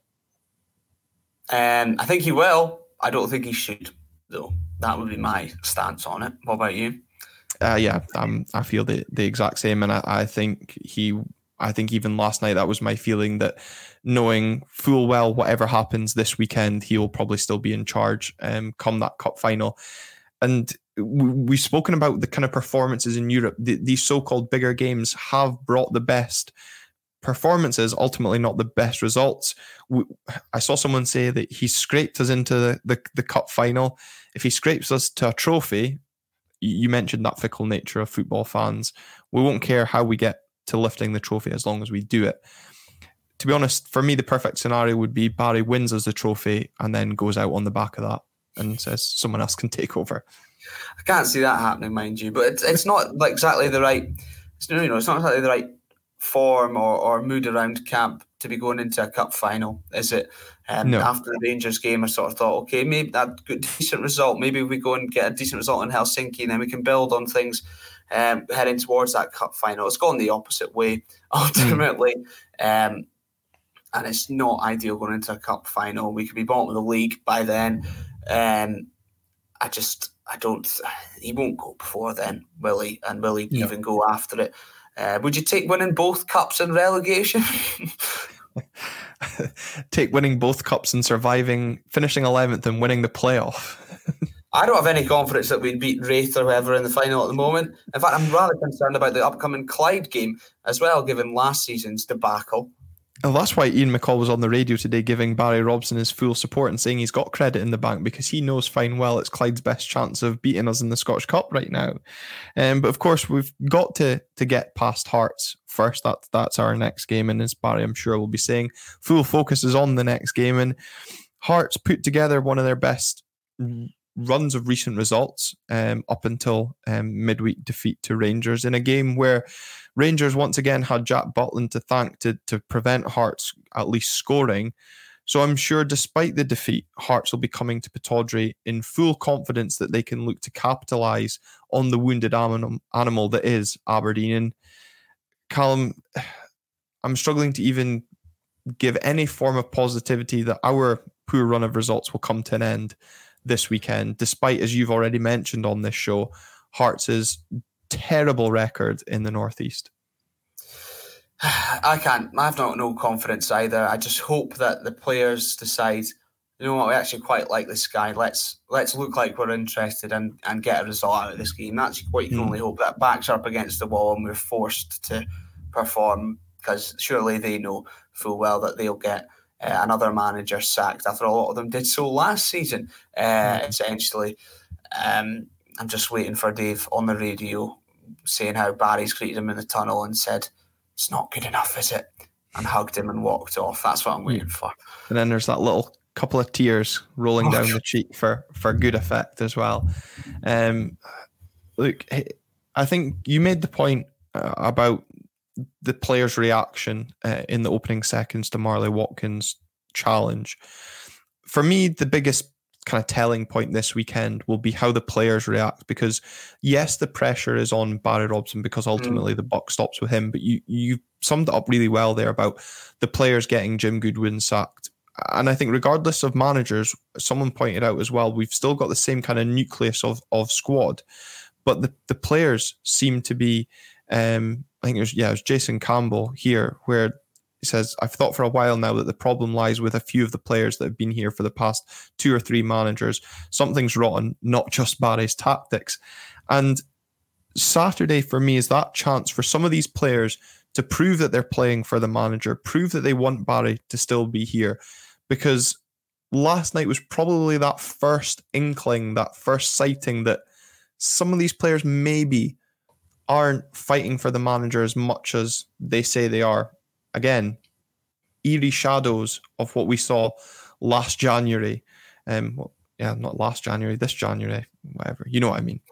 I think he will. I don't think he should, though. That would be my stance on it. What about you? I feel the exact same, and I think even last night that was my feeling, that knowing full well whatever happens this weekend, he will probably still be in charge come that cup final. And we've spoken about the kind of performances in Europe. These so-called bigger games have brought the best performances, ultimately not the best results. I saw someone say that he scraped us into the cup final. If he scrapes us to a trophy, you mentioned that fickle nature of football fans. We won't care how we get to lifting the trophy as long as we do it. To be honest, for me, the perfect scenario would be Barry wins us the trophy and then goes out on the back of that and says someone else can take over. I can't see that happening, mind you, but it's not like exactly the right. It's not exactly the right form or mood around camp to be going into a cup final, is it? No. After the Rangers game, I sort of thought, okay, maybe that good decent result. Maybe we go and get a decent result in Helsinki, and then we can build on things heading towards that cup final. It's gone the opposite way ultimately, and it's not ideal going into a cup final. We could be bottom of the league by then. I don't. He won't go before then, will he? And will he even go after it? Would you take winning both cups and relegation? Take winning both cups and finishing 11th and winning the playoff. I don't have any confidence that we'd beat Wraith or whoever in the final at the moment. In fact, I'm rather concerned about the upcoming Clyde game as well, given last season's debacle. And that's why Ian McCall was on the radio today giving Barry Robson his full support and saying he's got credit in the bank because he knows fine well it's Clyde's best chance of beating us in the Scottish Cup right now. But of course, we've got to get past Hearts first. That's our next game. And as Barry, I'm sure, will be saying, full focus is on the next game. And Hearts put together one of their best runs of recent results up until midweek defeat to Rangers in a game where Rangers once again had Jack Butland to thank to prevent Hearts at least scoring. So I'm sure despite the defeat, Hearts will be coming to Pittodrie in full confidence that they can look to capitalise on the wounded animal that is Aberdeen. And Callum, I'm struggling to even give any form of positivity that our poor run of results will come to an end this weekend, despite, as you've already mentioned on this show, Hearts' terrible record in the Northeast. I've not no confidence either. I just hope that the players decide, you know what, we actually quite like this guy. Let's look like we're interested and get a result out of this game. That's what you can only hope. That backs up against the wall and we're forced to perform, because surely they know full well that they'll get another manager sacked after a lot of them did so last season. Essentially, I'm just waiting for Dave on the radio saying how Barry's greeted him in the tunnel and said, "It's not good enough, is it?" and hugged him and walked off. That's what I'm waiting for. And then there's that little couple of tears rolling down the cheek for good effect as well. Look, I think you made the point about the players' reaction in the opening seconds to Marley Watkins' challenge. For me, the biggest kind of telling point this weekend will be how the players react, because yes, the pressure is on Barry Robson because ultimately the buck stops with him, but you summed it up really well there about the players getting Jim Goodwin sacked. And I think regardless of managers, someone pointed out as well, we've still got the same kind of nucleus of squad, but the players seem to be, I think it was Jason Campbell here, where he says, I've thought for a while now that the problem lies with a few of the players that have been here for the past 2 or 3 managers. Something's rotten, not just Barry's tactics. And Saturday for me is that chance for some of these players to prove that they're playing for the manager, prove that they want Barry to still be here. Because last night was probably that first inkling, that first sighting that some of these players maybe aren't fighting for the manager as much as they say they are. Again, eerie shadows of what we saw last January. Not last January, this January, whatever. You know what I mean.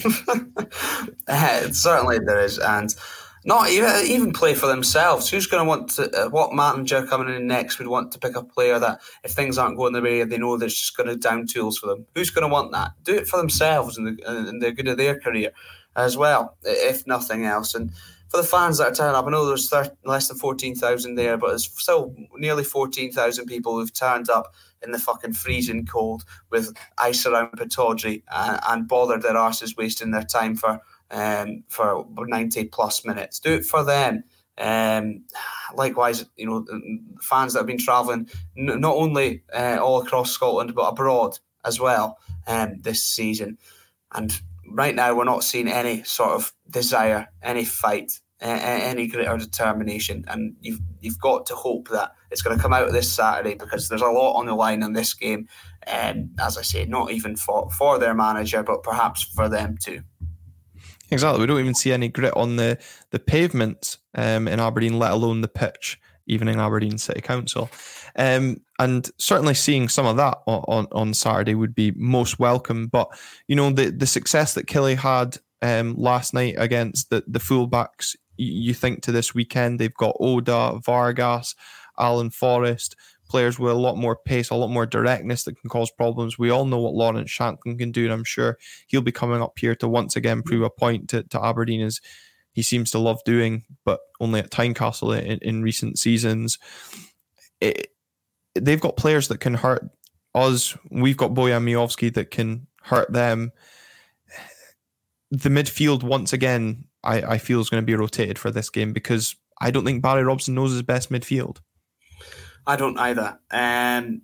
Certainly there is. And not even play for themselves. Who's going to want to, what manager coming in next would want to pick a player that if things aren't going their way, they know there's just going to down tools for them? Who's going to want that? Do it for themselves and the good of their career as well, if nothing else. And for the fans that are turning up, I know there's less than 14,000 there, but there's still nearly 14,000 people who've turned up in the fucking freezing cold with ice around Pittodrie and bothered their arses wasting their time for 90 plus minutes. Do it for them. Likewise, fans that have been travelling not only all across Scotland but abroad as well this season. And right now, we're not seeing any sort of desire, any fight, any greater determination. And you've got to hope that it's going to come out of this Saturday, because there's a lot on the line in this game. As I say, not even for their manager, but perhaps for them too. Exactly. We don't even see any grit on the pavement in Aberdeen, let alone the pitch, even in Aberdeen City Council. And certainly seeing some of that on Saturday would be most welcome. But, the success that Killie had last night against the fullbacks, you think to this weekend, they've got Oda, Vargas, Alan Forrest, players with a lot more pace, a lot more directness that can cause problems. We all know what Lawrence Shanklin can do, and I'm sure he'll be coming up here to once again prove a point to Aberdeen, as he seems to love doing, but only at Tynecastle in recent seasons. They've got players that can hurt us. We've got Bojan Miovski that can hurt them. The midfield, once again, I feel is going to be rotated for this game, because I don't think Barry Robson knows his best midfield. I don't either. I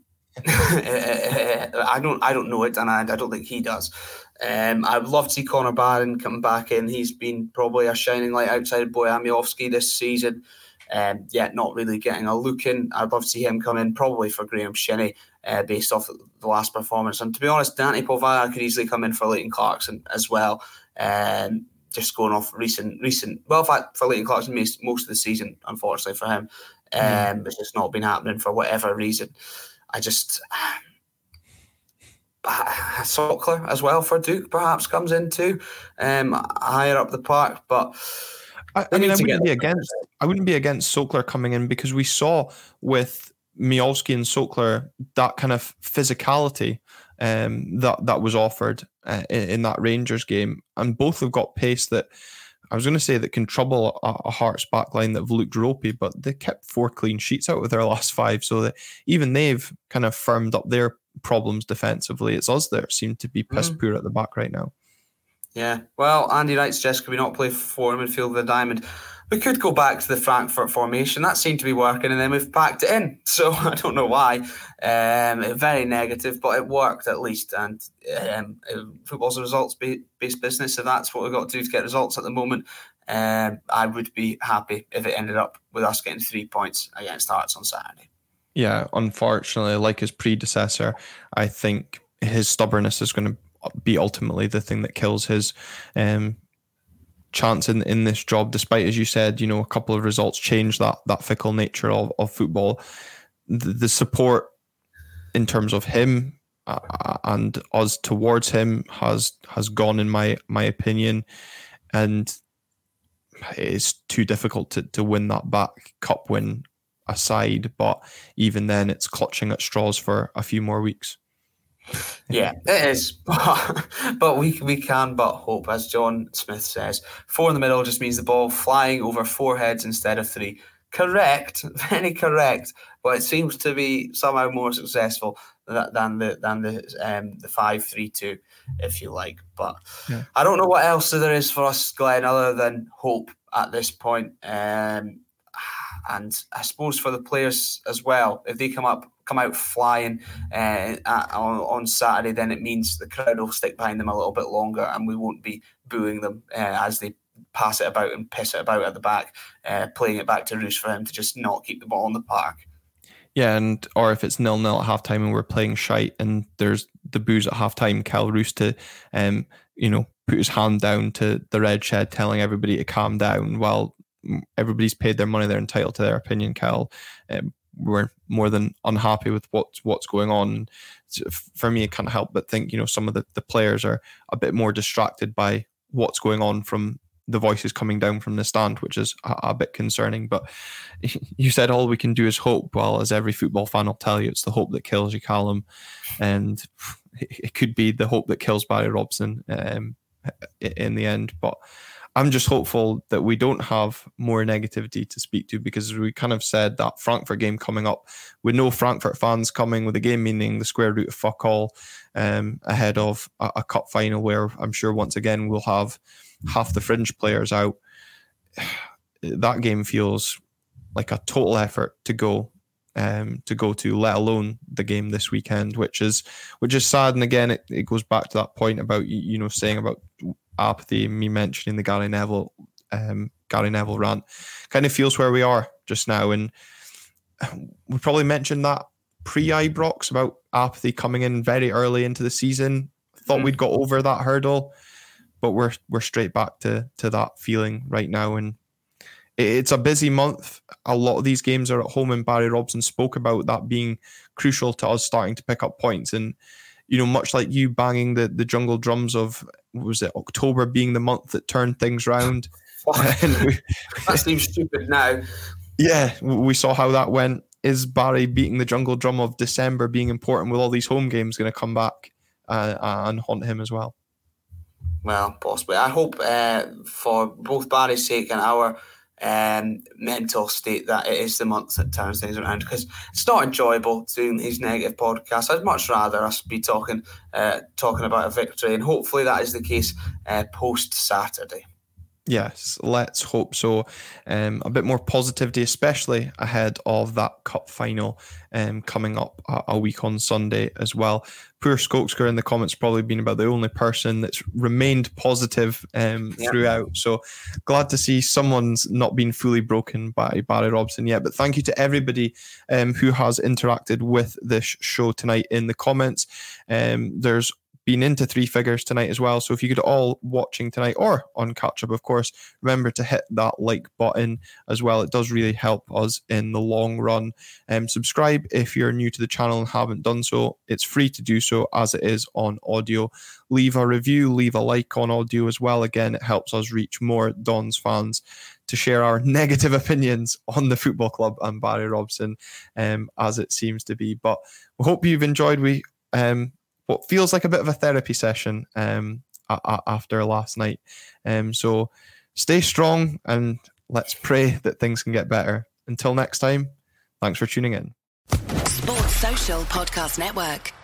don't know it, and I don't think he does. I'd love to see Connor Barron come back in. He's been probably a shining light outside of Bojan Miovski this season. Yet not really getting a look in. I'd love to see him come in, probably for Graham Shinnie, based off the last performance. And to be honest, Dante Polvara could easily come in for Leighton Clarkson as well. Just going off recent. Well, in fact, for Leighton Clarkson, most of the season, unfortunately for him, it's just not been happening for whatever reason. I just Sockler as well for Duke perhaps comes in too, higher up the park, but. I wouldn't be against Sockler coming in, because we saw with Miovski and Sockler that kind of physicality that was offered in that Rangers game, and both have got pace that I was going to say that can trouble a Hearts backline that have looked ropey, but they kept 4 clean sheets out of their last 5, so that even they've kind of firmed up their problems defensively. It's us that seem to be piss poor at the back right now. Yeah, well, Andy Wright suggests, could we not play 4 midfield with a diamond? We could go back to the Frankfurt formation. That seemed to be working, and then we've packed it in. So I don't know why. Very negative, but it worked at least. And football's a results-based business, so that's what we've got to do to get results at the moment. I would be happy if it ended up with us getting 3 points against Hearts on Saturday. Yeah, unfortunately, like his predecessor, I think his stubbornness is going to be ultimately the thing that kills his chance in this job, despite, as you said, a couple of results change that fickle nature of football. The support in terms of him and us towards him has gone, in my opinion, and it's too difficult to win that back, cup win aside. But even then, it's clutching at straws for a few more weeks. Yeah, it is. But we can but hope, as John Smith says. 4 in the middle just means the ball flying over 4 heads instead of 3. Correct, very correct. But it seems to be somehow more successful than the 5-3-2, if you like. But yeah. I don't know what else there is for us, Glenn, other than hope at this point. And I suppose for the players as well, if they come out flying on Saturday, then it means the crowd will stick behind them a little bit longer, and we won't be booing them as they pass it about and piss it about at the back, playing it back to Roos for him to just not keep the ball in the park. Yeah, or if it's 0-0 at halftime and we're playing shite and there's the boos at halftime, Kyle Roos to put his hand down to the red shed, telling everybody to calm down while everybody's paid their money, they're entitled to their opinion. Kyle, we're more than unhappy with what's going on. For me, I can't help but think, some of the players are a bit more distracted by what's going on from the voices coming down from the stand, which is a bit concerning. But you said all we can do is hope. Well, as every football fan will tell you, it's the hope that kills you, Callum. And it could be the hope that kills Barry Robson in the end. But I'm just hopeful that we don't have more negativity to speak to, because we kind of said that Frankfurt game coming up with no Frankfurt fans coming, with the game meaning the square root of fuck all, ahead of a cup final where I'm sure once again we'll have half the fringe players out. That game feels like a total effort to go to, let alone the game this weekend, which is sad. And again, it goes back to that point about saying about apathy, me mentioning the Gary Neville rant. Kind of feels where we are just now, and we probably mentioned that pre-Ibrox about apathy coming in very early into the season. Thought we'd got over that hurdle, but we're straight back to that feeling right now. And it's a busy month. A lot of these games are at home, and Barry Robson spoke about that being crucial to us starting to pick up points. And much like you banging the jungle drums of, was it October being the month that turned things round? That seems stupid now. Yeah, we saw how that went. Is Barry beating the jungle drum of December being important with all these home games going to come back and haunt him as well? Well, possibly. I hope for both Barry's sake and our mental state that it is the month that turns things around, because it's not enjoyable doing these negative podcasts. I'd much rather us be talking about a victory, and hopefully that is the case post Saturday. Yes, let's hope so. A bit more positivity, especially ahead of that cup final coming up a week on Sunday as well. Poor Skoksker in the comments probably been about the only person that's remained positive throughout. So glad to see someone's not been fully broken by Barry Robson yet. But thank you to everybody who has interacted with this show tonight in the comments. There's been into 3 figures tonight as well. So if you could all watching tonight or on catch up, of course, remember to hit that like button as well. It does really help us in the long run. Subscribe if you're new to the channel and haven't done so. It's free to do so as it is on audio. Leave a review, leave a like on audio as well. Again, it helps us reach more Dons fans to share our negative opinions on the football club and Barry Robson, as it seems to be. But we hope you've enjoyed. What feels like a bit of a therapy session after last night. So stay strong and let's pray that things can get better. Until next time, thanks for tuning in. Sports Social Podcast Network.